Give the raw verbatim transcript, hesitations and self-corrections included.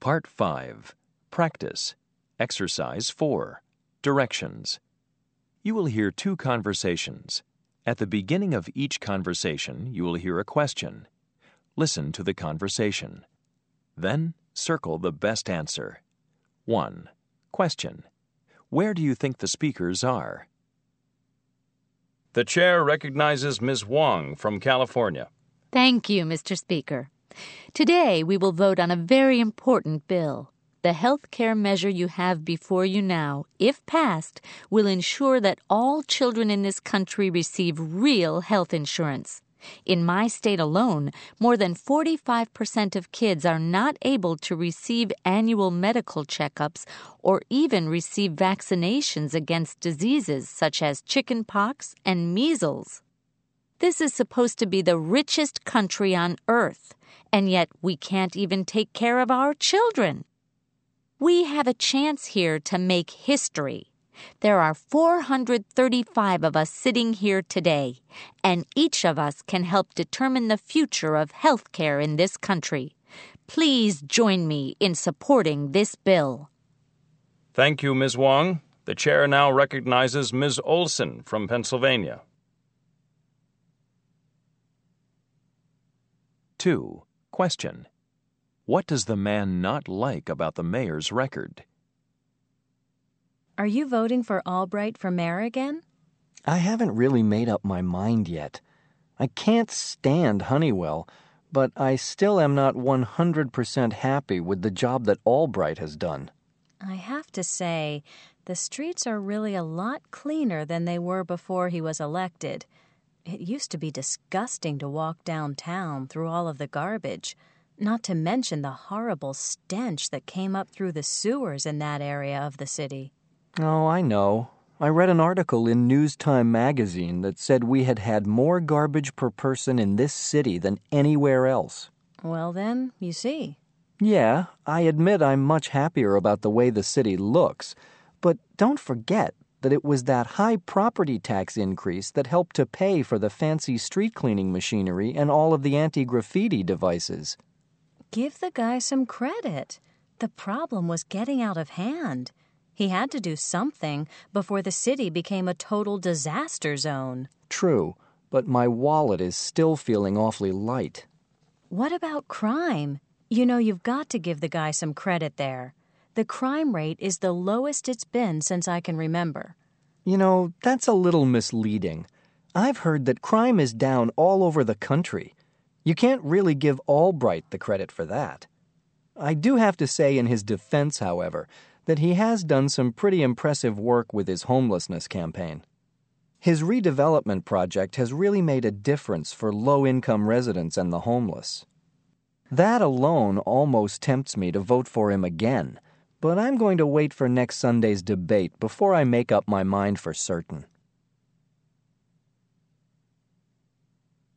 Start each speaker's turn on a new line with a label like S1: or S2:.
S1: Part five. Practice. Exercise four. Directions. You will hear two conversations. At the beginning of each conversation, you will hear a question. Listen to the conversation. Then, circle the best answer. one. Question. Where do you think the speakers are?
S2: The chair recognizes Miz Wong from California.
S3: Thank you, Mister Speaker. Today we will vote on a very important bill. The health care measure you have before you now, if passed, will ensure that all children in this country receive real health insurance. In my state alone, more than forty-five percent of kids are not able to receive annual medical checkups or even receive vaccinations against diseases such as chickenpox and measles. This is supposed to be the richest country on earth, and yet we can't even take care of our children. We have a chance here to make history. There are four hundred thirty-five of us sitting here today, and each of us can help determine the future of health care in this country. Please join me in supporting this bill.
S2: Thank you, Miz Wong. The chair now recognizes Miz Olson from Pennsylvania.
S1: two. Question. What does the man not like about the mayor's record?
S4: Are you voting for Albright for mayor again?
S5: I haven't really made up my mind yet. I can't stand Honeywell, but I still am not one hundred percent happy with the job that Albright has done.
S4: I have to say, the streets are really a lot cleaner than they were before he was elected. It used to be disgusting to walk downtown through all of the garbage, not to mention the horrible stench that came up through the sewers in that area of the city.
S5: Oh, I know. I read an article in News Time magazine that said we had had more garbage per person in this city than anywhere else.
S4: Well then, you see.
S5: Yeah, I admit I'm much happier about the way the city looks, but don't forget that it was that high property tax increase that helped to pay for the fancy street cleaning machinery and all of the anti-graffiti devices.
S4: Give the guy some credit. The problem was getting out of hand. He had to do something before the city became a total disaster zone.
S5: True, but my wallet is still feeling awfully light.
S4: What about crime? You know, you've got to give the guy some credit there. The crime rate is the lowest it's been since I can remember.
S5: You know, that's a little misleading. I've heard that crime is down all over the country. You can't really give Albright the credit for that. I do have to say in his defense, however, that he has done some pretty impressive work with his homelessness campaign. His redevelopment project has really made a difference for low-income residents and the homeless. That alone almost tempts me to vote for him again, but I'm going to wait for next Sunday's debate before I make up my mind for certain.